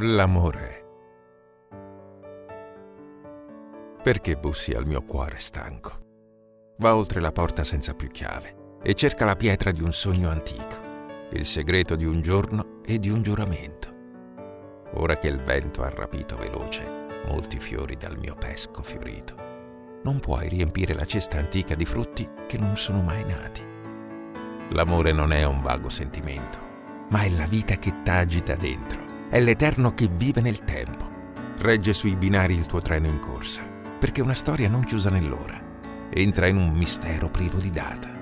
L'amore. Perché bussi al mio cuore stanco? Va oltre la porta senza più chiave e cerca la pietra di un sogno antico, il segreto di un giorno e di un giuramento. Ora che il vento ha rapito veloce molti fiori dal mio pesco fiorito, non puoi riempire la cesta antica di frutti che non sono mai nati. L'amore non è un vago sentimento, ma è la vita che t'agita dentro. È l'eterno che vive nel tempo. Regge sui binari il tuo treno in corsa, perché è una storia non chiusa nell'ora. Entra in un mistero privo di data.